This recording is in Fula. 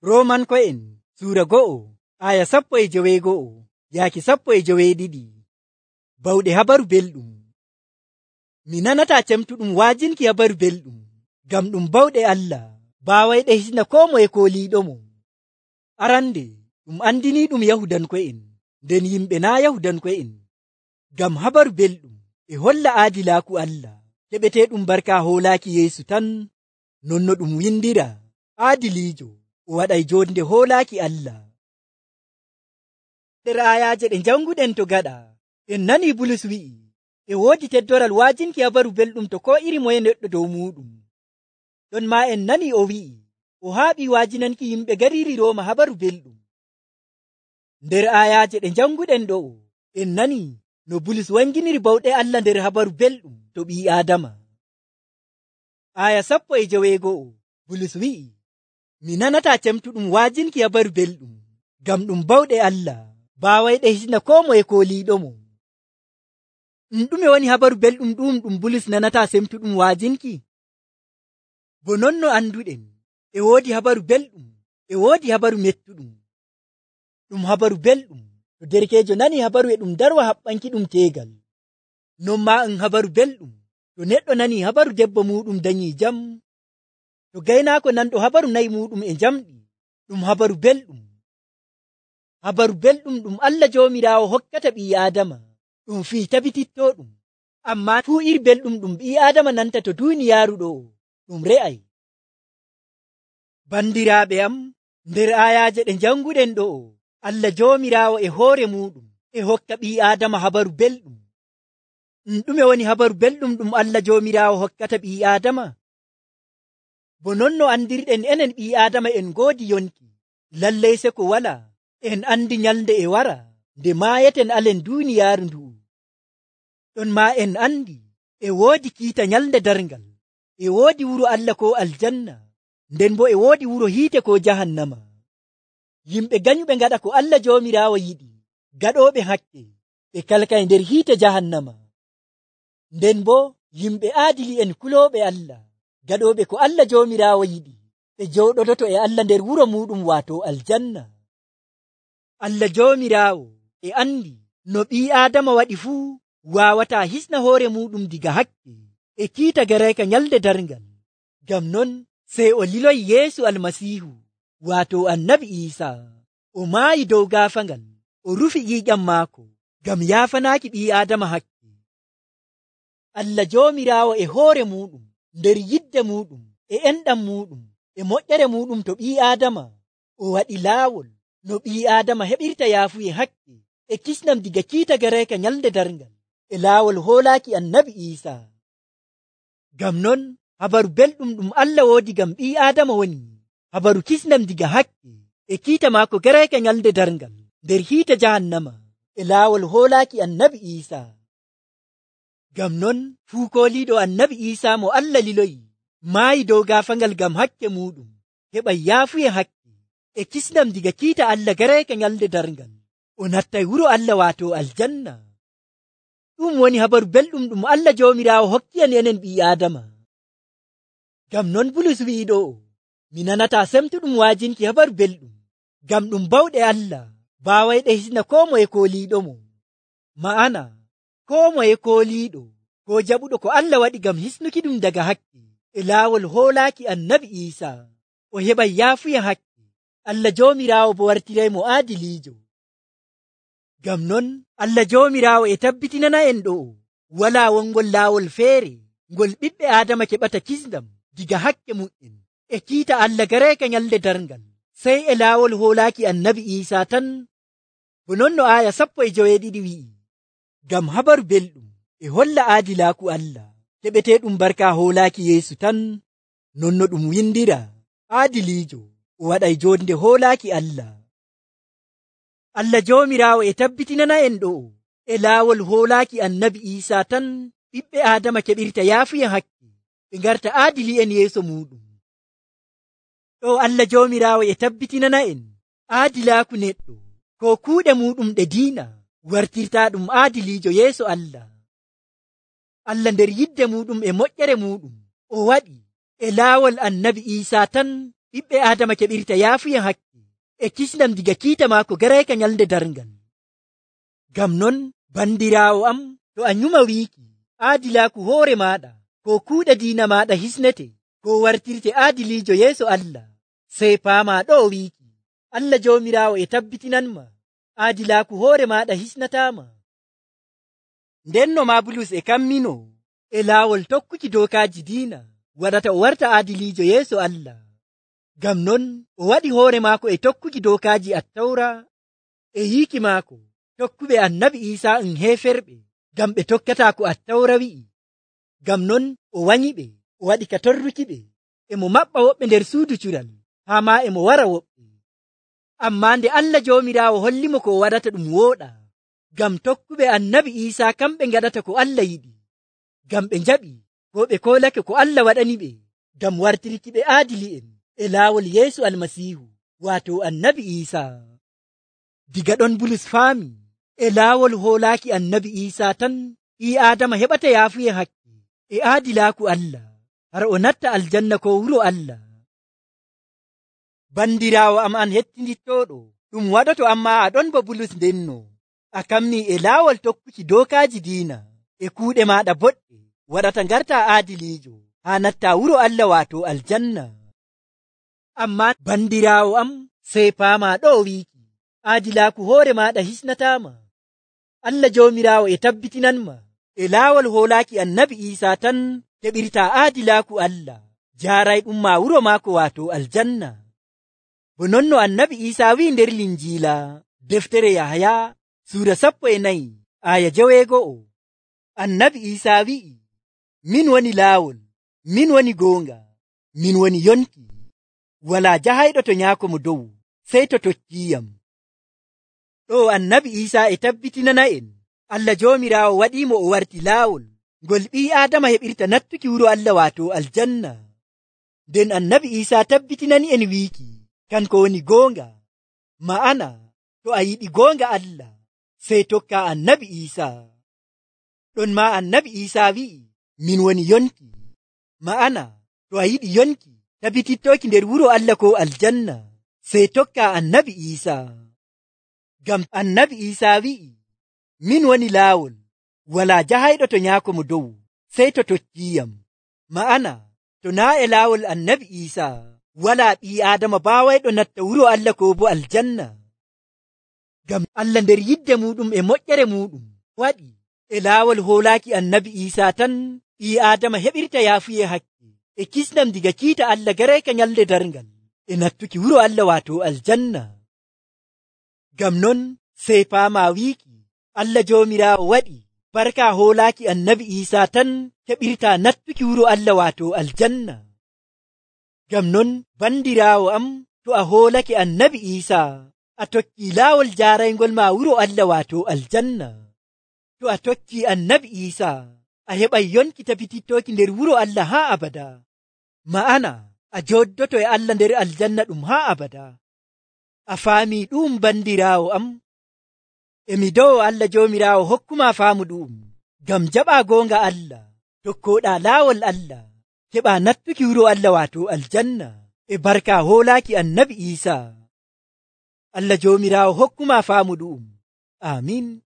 Rooman ko'en suura go'o aya 19 yaaki 12. Bawɗe habaru belɗum. Mi nanata cemtuɗum waajinki habaru belɗum, ngam ɗum bawɗe Allah baawayɗe hisna ko moye kooliiɗo mo. Arande ɗum andini ɗum Yahudanko'en, nden yimɓe na Yahudanko'en, ngam habaru belɗum e holla aadilaaku Allah keɓeteɗum barka hoolaaki Yeesu tan, nonno ɗum windira aadiliijo o waɗay jonde hoolaaki Allah. Nder ayaje ɗe janguɗen to gaɗa, en nani Bulus wi'i e woodi teddoral waajinki habaru belɗum to ko iri moye neɗɗo dow muɗum. Ɗon ma en nani o wi'i o haaɓi waajinanki yimɓe gariri Rooma habaru belɗum. Nder ayaje ɗe janguɗen ɗo en nani no Bulus wanginiri bawɗe Allah nder habaru belɗum to ɓii Adama. Aya 11 Bulus wi'i mi nanata cemtuɗum waajinki habaru belɗum, ngam ɗum bawɗe Allah baawayɗe hisna ko moye kooliiɗo mo. Ɗume woni habaru belɗum ɗum Bulus nanata semtuɗum waajinki? Bo nonno anduɗen e woodi habaru belɗum e woodi habaru mettuɗum. Ɗum habaru belɗum to derkejo nani habaru e ɗum darwa haɓɓanki ɗum teegal. Non ma habaru belɗum to neɗɗo nani habaru debbo muɗum danyi jam. To gaynaako nanɗo habaru nayi muɗum e jamɗi, ɗum habaru belɗum. Habaru belɗum ɗum Allah Joomiraawo hokkata ɓii Adama, ɗum fii tabititto ɗum. Amma fuu iri belɗum ɗum ɓii Adama nanta to duuniyaaru ɗo ɗum re'ay. Bandiraaɓe am, nder ayaje ɗe janguɗen ɗo Allah Joomiraawo e hoore muɗum e hokka ɓii Adama habaru belɗum. Ɗume woni habaru belɗum ɗum Allah Joomiraawo hokkata ɓii Adama? Bo nonno andirɗen enen ɓii Adama en goodi yonki, lallay se ko wala en andi nyalde e wara nde maayeten alen duuniyaaru ndu. Ɗon ma en andi e woodi kiita nyalde darngal, e woodi wuro Allah ko aljanna, nden bo e woodi wuro hiite ko jahannama. Yimɓe ganyuɓe ngaɗa ko Allah Joomiraawo yiɗi, gaɗooɓe hakke, ɓe kalkay nder hiite jahannama. Nden bo yimɓe aadili en kulooɓe Allah, gaɗooɓe ko Allah Joomiraawo yiɗi, ɓe jooɗodoto e Allah nder wuro muɗum waato aljanna. Allah Joomiraawo e andi no ɓii Adama waɗi fuu waawata hisna hoore muɗum diga hakke e kiita garayka nyalde darngal. Ngam non sey o liloyi Yeesu Almasiihu waato Annabi Iisa, o maayi dow gaafangal, o rufi ƴiiƴam maako ngam yaafanaaki ɓii Adama hakke. Allah Joomiraawo e hoore muɗum, nder yidde muɗum e enɗam muɗum e moƴƴere muɗum to ɓii Adama, o waɗi laawol no ɓii Adama heɓirta yaafuye hakke e kisnam diga kiita garayka nyalde darngal e laawol hoolaaki Annabi Iisa. Ngam non habaru belɗum ɗum Allah woodi ngam ɓii Adama woni habaru kisnam diga hakke e kiita maako garayka nyalde darngal nder hiite jahannama e laawol hoolaaki Annabi Iisa. Ngam non fuu kooliiɗo Annabi Iisa mo Allah liloyi maayi dow gaafangal ngam hakke muɗum, heɓa yaafuye hakke e kisnam diga kiita Allah garayka nyalde darngal, o nattay wuro Allah waato aljanna. Ɗum woni habaru belɗum ɗum Allah Joomiraawo hokkiyan enen ɓii Adama. Ngam non Bulus wi'i ɗo mi nanata semtuɗum waajinki habaru belɗum, ngam ɗum bawɗe Allah baawayɗe hisna ko moye kooliiɗo mo. Ma'ana ko moye kooliiɗo ko jaɓuɗo ko Allah waɗi ngam hisnuki ɗum daga hakke e laawol hoolaaki Annabi Iisa, o heɓa yaafuya hakke. Allah Joomiraawo bo wartiray mo aadiliijo. Ngam non Allah Joomiraawo e tabbitinana en ɗo wala wongol laawol feere ngol ɓiɓɓe Adama keɓata kisndam diga hakke mu'en e kiita Allah garayka nyalde darngal, sey e laawol hoolaaki Annabi Iisa tan. Bo nonno aya 12 wi'i ngam habaru belɗum e holla aadilaaku Allah keɓeteɗum barka hoolaaki Yeesu tan, nonno ɗum windira aadiliijo o waɗay jonde hoolaaki Allah. Allah Joomiraawo e tabbitinana en ɗo e laawol hoolaaki Annabi Iisa tan ɓiɓɓe Adama keɓirta yaafuya hakke ɓe ngarta aadili en yeeso muɗum. Ɗo Allah Joomiraawo e tabbitinana en aadilaaku neɗɗo ko kuuɗe muɗum ɗe diina wartirta ɗum aadiliijo yeeso Allah. Allah nder yidde muɗum e moƴƴere muɗum o waɗi e laawol Annabi Iisa tan ɓiɓɓe Aadama keɓirta yaafuyen hakke e kisnam diga kiita maako garayka nyalde darngal. Ngam non bandiraawo am, to a nyuma wiiki aadilaaku hoore maaɗa ko kuuɗe diina maaɗa hisnete ko wartirte aadiliijo yeeso Allah, sey paama ɗo wiiki Allah Joomiraawo e tabbitinanma aadilaaku hoore maaɗa hisnataama. Ndenno ma Bulus e kammino e laawol tokkuki dookaaji diina waɗata o warta aadiliijo yeeso Allah. Ngam non o waɗi hoore maako e tokkuki dookaaji Attawra e yiiki maako tokkuɓe annabi Iisaa heeferɓe ngam ɓe tokkata ko Attawra wi'i. Ngam non o wanyiɓe, o waɗi ka torrukiɓe, e mo maɓɓa woɓɓe nder suudu cural haa ma e mo wara woɓɓe. Ammaa nde Allah Joomiraawo hollimo ko o waɗata ɗum wooɗa, ngam tokkuɓe annabi Iisaa kamɓe ngaɗata ko Allah yiɗi, ngam ɓe njaɓi ko ɓe koolake ko Allah waɗani ɓe ngam wartirki ɓe aadili'en e laawol Yeesu Almasiihu, waato annabi Iisaa. Diga ɗon Bulus faami e laawol hoolaaki annabi Iisaa tan ɓii Aadama heɓata yaafuyen hakke e aadilaaku Allah har o natta aljanna ko wuro Allah. Bandiraawo am an hettinittooɗo, ɗum waɗoto amma aɗon ba Bulus ndenno a kammi e laawol tokkuki dookaaji diina e kuuɗe maaɗa boɗɗe waɗata ngarta aadiliijo haa natta wuro Allah waato aljanna. Amma bandiraawo am, sey paama ɗo wiiki aadilaaku hoore maaɗa hisnataama. Allah Joomiraawo e tabbitinanma e laawol hoolaaki annabi Iisaa tan keɓirta aadilaaku Allah, jaaray ɗum ma wuro maako waato aljanna. Bo nonno annabi Iisaa wi'i nder Linjiila deftere Yahaya suura 14 aya 9, annabi Iisaa wi'i, min woni laawol, min woni goonga, min woni yonki. Walaa jahayɗo to nyaako mo dow sey to tokkiyam. Ɗo annabi Iisaa e tabbitinana en Allah Joomiraawo waɗimo o warti laawol ngol ɓii Aadama heɓirta nattuki wuro Allah waato aljanna. Nden annabi Iisaa tabbitinani en wiiki kanko woni goonga. Ma'ana to a yiɗi goonga Allah sey tokka annabi Iisaa. Ɗon ma annabi Iisaa wi'i min woni yonki. Ma'ana to a yiɗi yonki tabbitittoki nder wuro Allah ko aljanna sey tokka annabi Iisaa. Ngam annabi Iisaa wi'i min woni laawol, walaa jahayɗo to nyaako mo dow sey to tokkiyam. Ma'ana to naa e laawol annabi Iisaa walaa ɓii Aadama baawayɗo natta wuro Allah ko bo aljanna. Ngam Allah nder yidde muɗum e moƴƴere muɗum waɗi e laawol hoolaaki annabi Iisaa tan ɓii Aadama heɓirta yaafuye hakke e kisnam diga kiita Allah garayka nyalde darngal e nattuki wuro Allah waato aljanna. Ngam non sey paama wiiki Allah Joomiraawo waɗi barka hoolaaki annabi Iisaa tan keɓirta nattuki wuro Allah waato aljanna. Ngam non bandiraawo am, to a hoolake annabi Iisaa a tokki laawol jaaraygol ma wuro Allah waato aljanna. To a tokki annabi Iisaa a heɓay yonki tabitittoki nder wuro Allah haa abada. Ma'ana a joddoto e Allah nder aljanna ɗum haa abada. A faami ɗum bandiraawo am? Emi dow Allah Joomiraawo hokkuma faamu ɗum ngam jaɓa goonga Allah, tokkoɗa laawol Allah, keɓa nattuki wuro Allah waato aljanna e barka hoolaaki annabi Iisaa. Allah Joomiraawo hokkuma faamu ɗum. Amin.